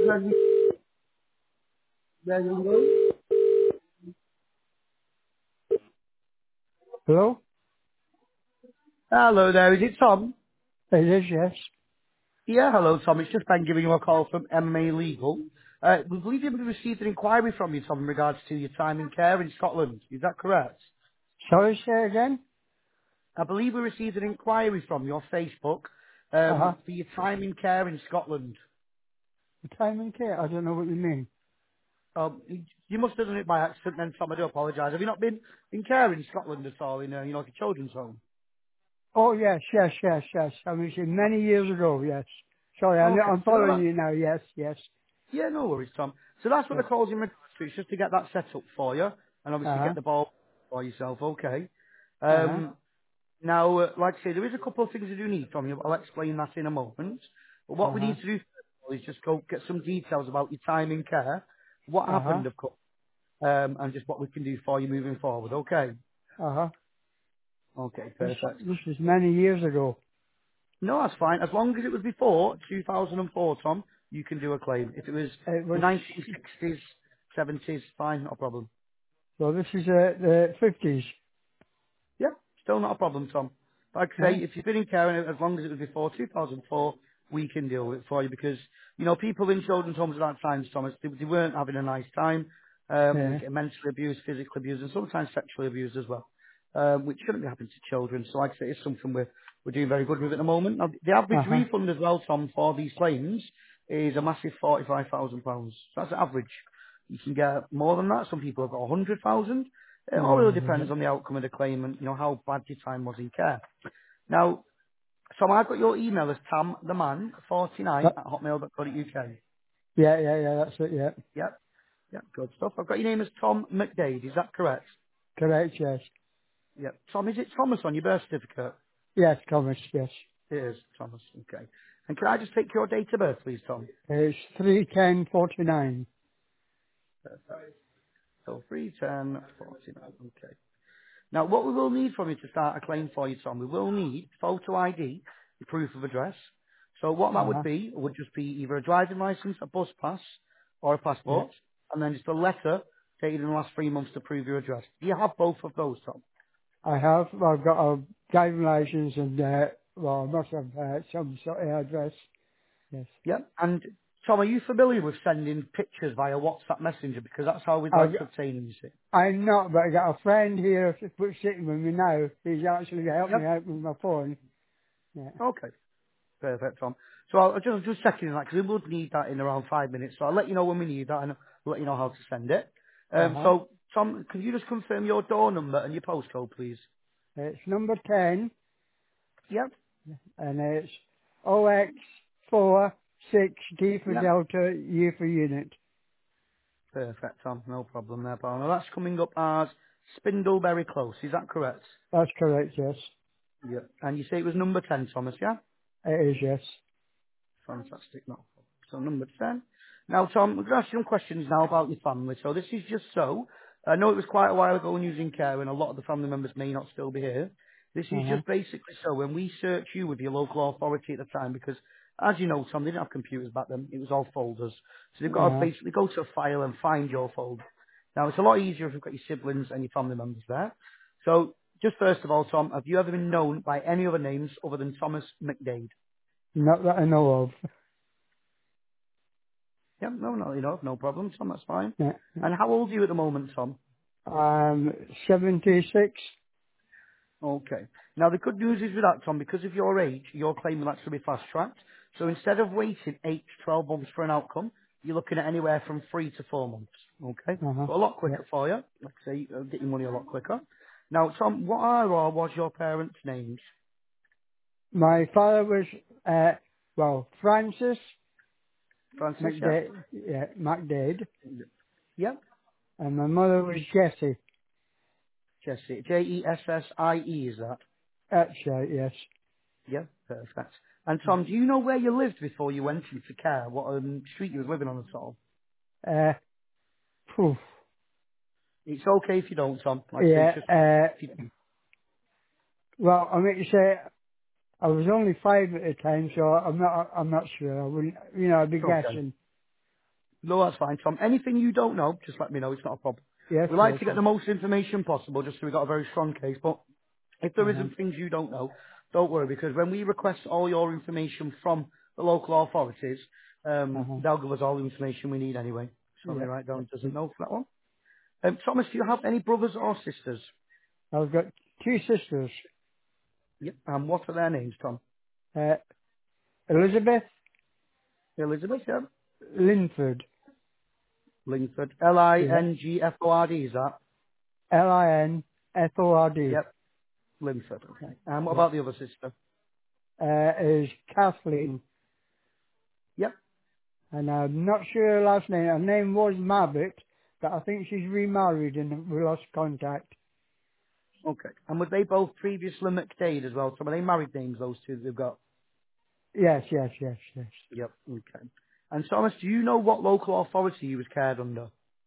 Hello? Hello there, is it Tom? It is, yes. Yeah, hello Tom, it's just Ben giving you a call from MMA Legal. We believe you've received an inquiry from you, Tom, in regards to your time in care in Scotland. Is that correct? Sorry, say again? I believe we received an inquiry from your Facebook Uh-huh. for your time in care in Scotland. The time and care? I don't know what you mean. You must have done it by accident then, Tom, I do apologise. Have you not been in care in Scotland at all, in like a children's home? Oh, yes, yes, yes, yes. I was in many years ago, yes. Sorry, Okay, I'm so no, following you now, yes, yes. yeah, no worries, Tom. So that's what Yeah. the call's in regards to. It's just to get that set up for you, and obviously Uh-huh, get the ball for yourself. Okay. uh-huh, Now, like I say, there is a couple of things I do need from you, but I'll explain that in a moment. But what we uh-huh, need to do first of all is just go get some details about your time in care, what uh-huh. happened, of course, and just what we can do for you moving forward. Okay. Uh-huh. Okay, perfect. This was many years ago. No, that's fine. As long as it was before 2004, Tom, you can do a claim. If it was It the was, 1960s, 70s, fine, not a problem. well, this is the 50s. Yeah, still not a problem, Tom. Like I say, Huh? if you've been in care and as long as it was before 2004, we can deal with it for you because, people in children's homes at that time, Thomas, they weren't having a nice time. They were Yeah. getting mentally abused, physically abused, and sometimes sexually abused as well, which shouldn't be happening to children. So like I say, it's something we're doing very good with at the moment. Now, the average Uh-huh. refund as well, Tom, for these claims is a massive £45,000. So that's the average. You can get more than that. Some people have got 100,000. It all really depends Right. on the outcome of the claim and, how bad your time was in care. Now, so I've got your email as tamtheman49 at hotmail.co.uk. Yeah, that's it, yeah. Yep, yep, good stuff. I've got your name as Tom McDade, is that correct? Correct, yes. Yep. Tom, is it Thomas on your birth certificate? Yes, Thomas, yes. It is, Thomas, okay. And can I just take your date of birth, please, Tom? It's 31049. Perfect. So 31049, okay. Now, what we will need from you to start a claim for you, Tom, we will need photo ID, your proof of address. So what that Uh-huh. would just be either a driving license, a bus pass, or a Yeah. passport, and then just a letter dated in the last 3 months to prove your address. Do you have both of those, Tom? I have. I've got a driving license and, well, I must have some sort of address. Yes. Yep. And Tom, are you familiar with sending pictures via WhatsApp Messenger? Because that's how we'd I've, like to obtain them, you see. I'm not, but I got a friend here who's sitting with me now. He's actually helped me Yep. out with my phone. Yeah. Okay. Perfect, Tom. So I'll just checking that because we would need that in around 5 minutes. So I'll let you know when we need that and I'll let you know how to send it. Uh-huh. So Tom, can you just confirm your door number and your postcode, please? It's number 10 Yep. and it's OX4 6D for Yep. Delta, U for unit. Perfect, Tom. No problem there, pal. Now that's coming up as Spindleberry Close. Is that correct? That's correct, yes. Yep. And you say it was number 10, Thomas, yeah? It is, yes. Fantastic. No. So number 10. Now, Tom, we're going to ask you some questions now about your family. So this is just so. I know it was quite a while ago when you was in care and a lot of the family members may not still be here. This is Uh-huh. just basically so when we search you with your local authority at the time, because as you know, Tom, they didn't have computers back then. It was all folders. So they've got to Uh-huh. basically go to a file and find your folder. Now, it's a lot easier if you've got your siblings and your family members there. So just first of all, Tom, have you ever been known by any other names other than Thomas McDade? Not that I know of. Yeah, no, no problem, Tom, that's fine. Yeah. And how old are you at the moment, Tom? 76. Okay. Now, the good news is with that, Tom, because of your age, your claim will actually be fast-tracked. So instead of waiting 8 to 12 months for an outcome, you're looking at anywhere from 3 to 4 months. Okay? Uh-huh. So a lot Yeah. quicker for you. Like I say, get your money a lot quicker. Now, Tom, what are or was your parents' names? My father was, Francis Francis, yeah? McDade, yeah, McDade, Yeah? and my mother was Jessie. Jessie. Jessie, is that? That's right, yes. Yeah, perfect. And Tom, do you know where you lived before you went into care? What street you was living on at all? Uh, phew. It's okay if you don't, Tom. Like I say, it's Yeah, just if you do. well, I mean to say, I was only 5 at the time, so I'm not sure. I wouldn't, I'd be Okay. guessing. No, that's fine, Tom. Anything you don't know, just let me know. It's not a problem. Yes, We like yes, to get yes. the most information possible, just so we've got a very strong case. But if there Uh-huh. isn't things you don't know, don't worry, because when we request all your information from the local authorities, Uh-huh. they'll give us all the information we need anyway. So let me Yeah. write down doesn't know for that one. Thomas, do you have any brothers or sisters? I've got two sisters, Yep. And what are their names, Tom? uh, Elizabeth Elizabeth, yeah. Linford, Lingford. yeah, Lingford, is that? Linford, Yep. Linford, okay. And what yeah, about the other sister? is Kathleen, Yep. and I'm not sure her last name. Her name was Maverick, but I think she's remarried and we lost contact. Okay. And were they both previously McDade as well? So are they married names, those two that they've got? Yes, yes, yes, yes. Yep. Okay. And Thomas, do you know what local authority you was cared under?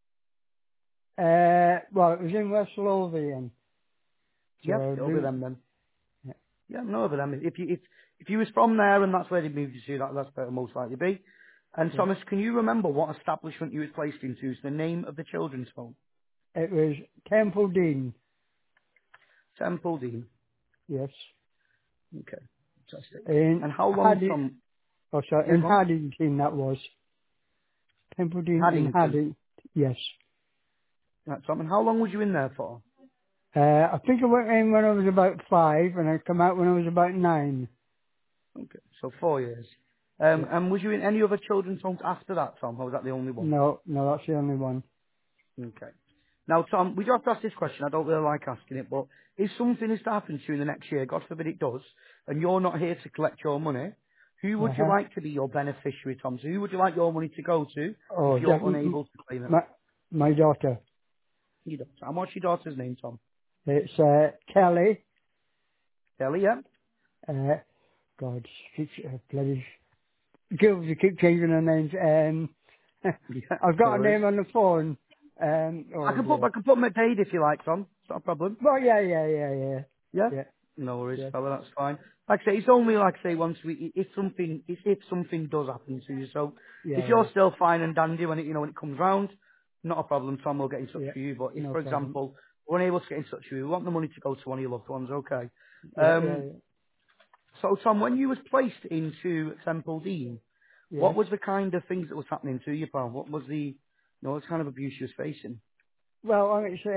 Well, it was in West Lothian, so Yep. I It'll be do, them then. Yeah, no, but them. If you was from there and that's where they moved you to, that's where it'll most likely be. And yeah. Thomas, can you remember what establishment you was placed into? Is the name of the children's home? It was Temple Dean, Temple Dean. yes, Okay. Fantastic. in And how long, Hadding, Tom? oh sorry, Yeah, in go on. Haddington that was. Temple Dean in Haddington. Hadding, yes. Right, Tom. And how long was you in there for? I think I went in when I was about 5 and I come out when I was about 9. Okay. So 4 years. Yeah. And was you in any other children's homes after that, Tom? Or was that the only one? No, no, that's the only one. Okay. Now, Tom, we do have to ask this question. I don't really like asking it, but if something is to happen to you in the next year, God forbid it does, and you're not here to collect your money, who would you Uh-huh. like to be your beneficiary, Tom? So who would you like your money to go to if Oh, you're definitely, unable to claim it? my daughter. You don't. And what's your daughter's name, Tom? It's, Kelly. Kelly, yeah? Uh, God, she keeps, bloody, girls who keep changing her names. Yeah, I've no got a worries. name on the phone. I Oh can put, dear. I can put McDade if you like, Tom. It's not a problem. Well, yeah, yeah, yeah, yeah. Yeah? Yeah, No worries, yeah, fella, that's fine. Like I say, it's only like I say once we, if something does happen to you. So if yeah, you're yeah, still fine and dandy when it, when it comes round, not a problem, Tom will get in touch yeah. with you. But if, No for problem. example, we're unable to get in touch with you, we want the money to go to one of your loved ones, okay? Yeah, yeah, So Tom, when you was placed into Temple Dean, yeah. what Yes. was the kind of things that was happening to you, pal? What was the, what kind of abuse you was facing? Well, I mean,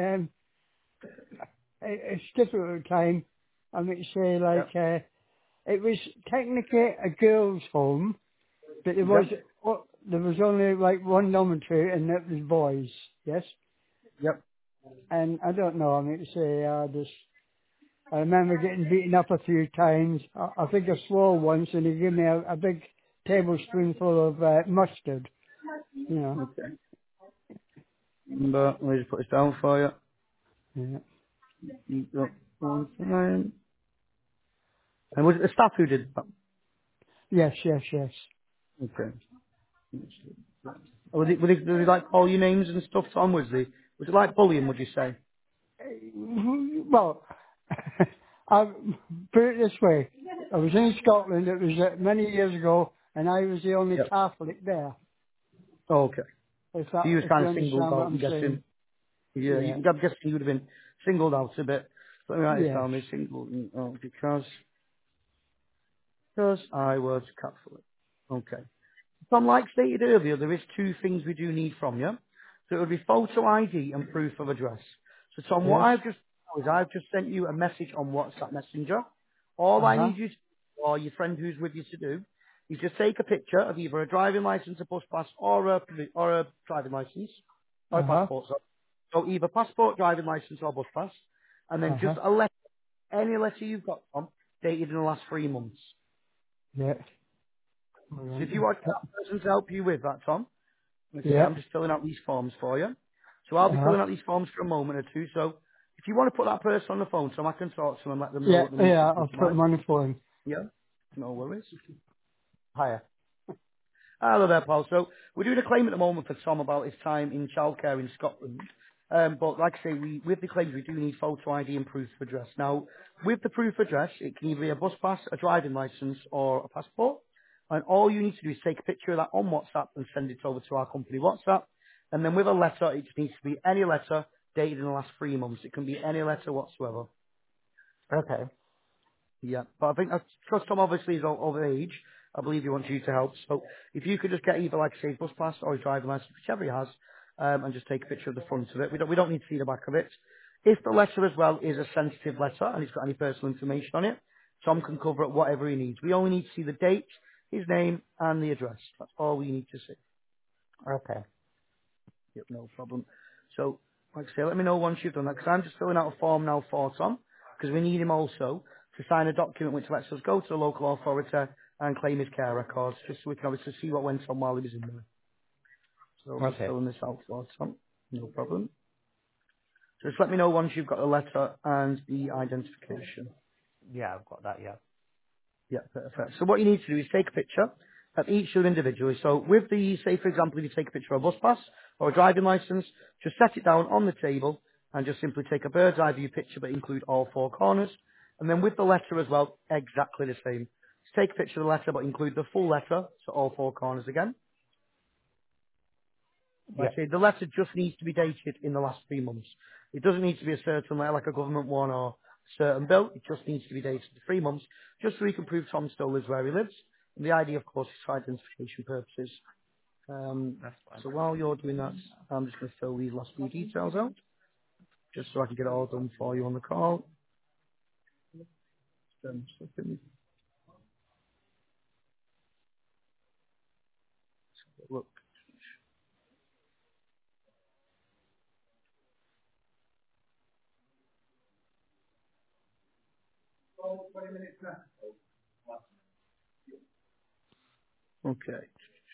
it's difficult time. I mean, say like, Yep, it was technically a girls' home, but yep, there was only like one dormitory and it was boys. Yes. yep. And I don't know. I mean, I remember getting beaten up a few times. I think I swore once, and he gave me a big tablespoonful of mustard. You know. Okay. But let me just put this down for you. Yeah. You got one time. And was it the staff who did that? Yes, yes, yes. Okay. Was it, did they like call you names and stuff, Tom? Was it like bullying, would you say? Well, I put it this way. I was in Scotland. It was many years ago, and I was the only Yep. Catholic there. Oh, okay. So you was If you kind of singled understand what out, I'm I'm saying. guessing. Yeah, Yeah. I'm guessing you would have been singled out a bit. Let me write this Yes. down. They singled out because I was Catholic. Okay. Tom, like stated earlier, there is two things we do need from you. So it would be photo ID and proof of address. So Tom, what Yes. I've just done is I've just sent you a message on WhatsApp Messenger. All Uh I huh. need you to, or your friend who's with you to do, is just take a picture of either a driving license, a bus pass, or a driving license, or a Uh huh. passport. So either passport, driving license, or bus pass, and then Uh just huh. a letter, any letter you've got, Tom, dated in the last 3 months. Yeah. So if you want that person to help you with that, Tom, okay, Yeah. I'm just filling out these forms for you. So I'll Uh be huh. filling out these forms for a moment or two. So if you want to put that person on the phone so I can talk to them and let them know Yeah. what they need to Yeah. do, I'll do you put mind? money for him. Yeah? No worries. Hiya. Hello there, Paul. So we're doing a claim at the moment for Tom about his time in childcare in Scotland. But like I say, with the claims, we do need photo ID and proof of address. Now, with the proof of address, it can either be a bus pass, a driving licence, or a passport. And all you need to do is take a picture of that on WhatsApp and send it over to our company WhatsApp. And then with a letter, it just needs to be any letter dated in the last 3 months. It can be any letter whatsoever. Okay. Yeah, but I think that's because Tom obviously is over age. I believe he wants you to help. So if you could just get either like say bus pass or his driving license, whichever he has, and just take a picture of the front of it. We don't need to see the back of it. If the letter as well is a sensitive letter and it's got any personal information on it, Tom can cover it whatever he needs. We only need to see the date, his name, and the address. That's all we need to see. Okay. Yep, no problem. So, like I say, let me know once you've done that, because I'm just filling out a form now for Tom, because we need him also to sign a document which lets us go to the local authority and claim his care records, just so we can obviously see what went on while he was in there. So I'm just Okay. filling this out for Tom. No problem. So just let me know once you've got the letter and the identification. Yeah, I've got that, yeah. Yeah, perfect. So what you need to do is take a picture of each of them individually. So with the, say for example, if you take a picture of a bus pass or a driving licence, just set it down on the table and just simply take a bird's eye view picture but include all four corners. And then with the letter as well, exactly the same. Just take a picture of the letter but include the full letter, so all four corners again. Yeah. Like I say, the letter just needs to be dated in the last 3 months. It doesn't need to be a certain letter, like a government one or a certain bill. It just needs to be dated for 3 months, just so we can prove Tom still lives where he lives. And the idea, of course, is for identification purposes. That's fine. So while you're doing that, I'm just going to fill these last few details out, just so I can get it all done for you on the call. Second. Look. Okay.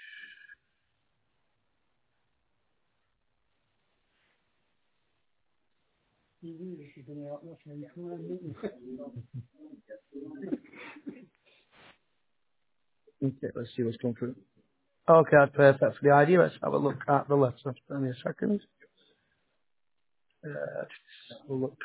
Okay, let's see what's come through. Okay, that's perfect for the idea. Let's have a look at the letter. Give me a second. Just have a look.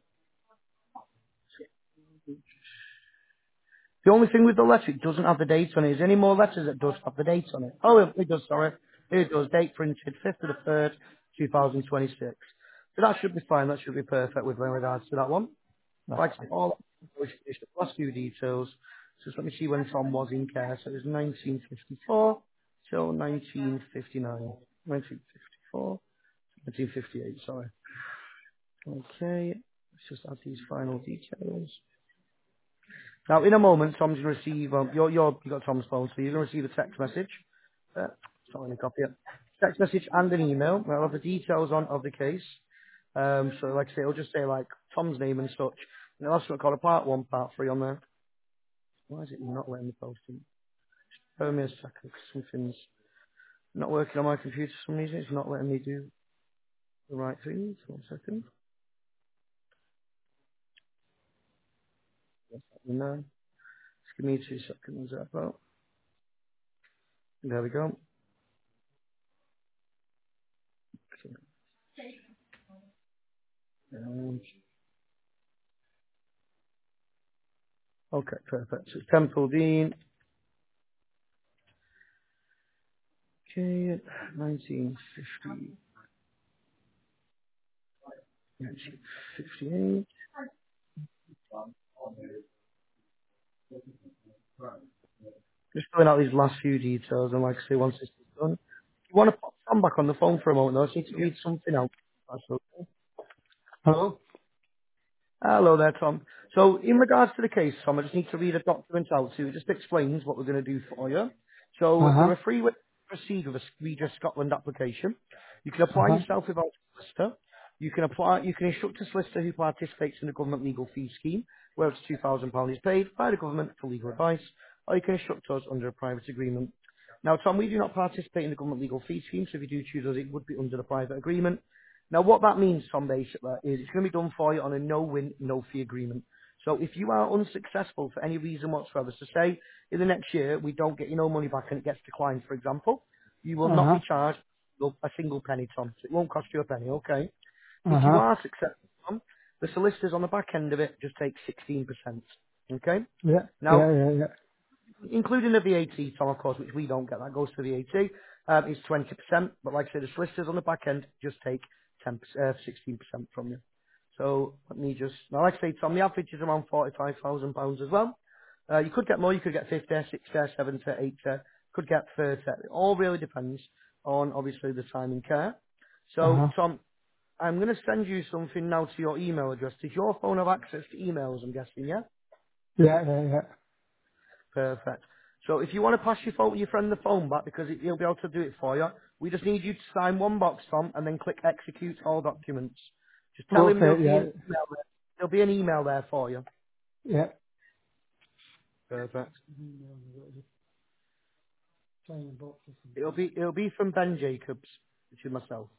The only thing with the letter, it doesn't have the date on it. Is there any more letters that does have the date on it? Oh, it does, sorry. It does. Date printed 5th of the 3rd, 2026. So that should be fine. That should be perfect with regards to that one. That's Like, fine. all the last few details. So just let me see when Tom was in care. So it was 1954 till 1959. 1954, 1958, sorry. Okay. Let's just add these final details. Now, in a moment, Tom's going to receive, you got Tom's phone, so you're going to receive a text message. It's not any copy yet. Text message and an email. I'll have the details on of the case. So, like I say, it'll just say, like, Tom's name and such. And it'll also got a part 1, part 3 on there. Why is it not letting me post it? Bear with me a second, 'cause something's not working on my computer for some reason. It's not letting me do the right things. 1 second. No. Just give me 2 seconds. About. There we go. Um, Okay, perfect. So it's Temple Dean. Okay, 1950, 1958. Just filling out these last few details, and like I say, once this is done, you want to pop Tom back on the phone for a moment, though. I just need to read something out. That's okay. Hello? Hello there, Tom. So, in regards to the case, Tom, I just need to read a document out to you. It just explains what we're going to do for you. So, there Uh-huh. are 3 ways to proceed with a Redress Scotland application. You can apply Uh-huh. yourself without a solicitor. You can instruct a solicitor who participates in the government legal fee scheme, where up to £2,000 is paid by the government for legal advice, or you can instruct us under a private agreement. Now, Tom, we do not participate in the government legal fee scheme, so if you do choose us, it would be under the private agreement. Now, what that means, Tom, basically, is it's going to be done for you on a no-win, no-fee agreement. So if you are unsuccessful for any reason whatsoever, so say in the next year we don't get you no money back and it gets declined, for example, you will not Uh-huh. be charged a single penny, Tom. So it won't cost you a penny, okay? If you Uh-huh. are successful, Tom, the solicitors on the back end of it just take 16%, okay? Yeah. Now, Yeah, yeah, yeah. including the VAT, Tom, of course, which we don't get, that goes to VAT, is 20%. But like I said, the solicitors on the back end just take 16% from you. So let me just, now like I say, Tom, the average is around £45,000 as well. You could get more, you could get 50, 60, 70, 80, could get 30. It all really depends on, obviously, the time and care. So, Uh-huh. Tom, I'm going to send you something now to your email address. Does your phone have access to emails, I'm guessing, yeah? Yeah, yeah, yeah. Perfect. So if you want to pass your phone, your friend the phone back because he'll be able to do it for you, we just need you to sign one box, Tom, and then click execute all documents. Just tell him Okay, yeah, there'll be an email there for you. yeah. Perfect. It'll be from Ben Jacobs, which is myself.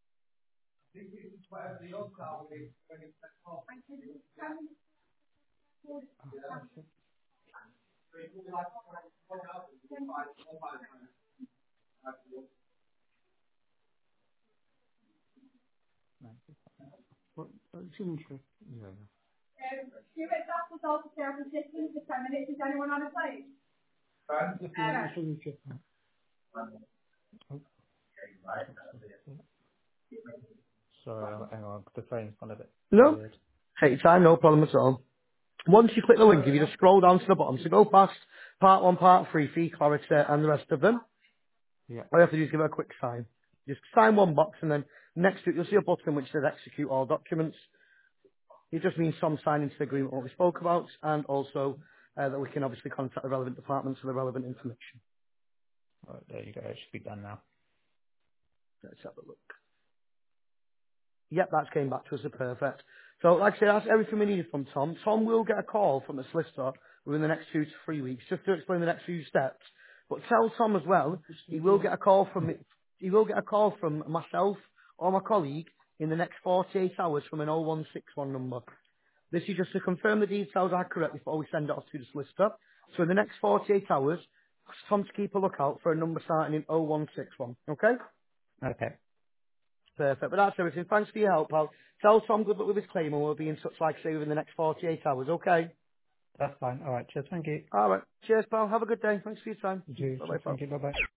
What signature? Yeah. Just my signature. Oh, sorry, hang on. The phone's gone a bit No? weird. Take your time, no problem at all. Once you click the link, if you just scroll down to the bottom, so go past part 1, part 3, fee, clarity, and the rest of them, Yeah. all you have to do is give it a quick sign. Just sign one box, and then next to it, you'll see a button which says execute all documents. It just means some signing to the agreement what we spoke about, and also that we can obviously contact the relevant departments for the relevant information. Right, there you go. It should be done now. Let's have a look. Yep, that's came back to us, perfect. So, like I said, that's everything we needed from Tom. Tom will get a call from the solicitor within the next 2 to 3 weeks, just to explain the next few steps. But tell Tom as well, he will get a call from he will get a call from myself or my colleague in the next 48 hours from an 0161 number. This is just to confirm the details are correct before we send it off to the solicitor. So in the next 48 hours, ask Tom to keep a lookout for a number starting in 0161. Okay? Okay. Perfect. But that's everything. Thanks for your help, pal. Tell Tom good luck with his claim and we'll be in touch, like I say, within the next 48 hours. Okay? That's fine. All right. Cheers. Thank you. Alright. Cheers, pal. Have a good day. Thanks for your time. You too. Bye-bye, Cheers. pal. Thank you. Bye-bye.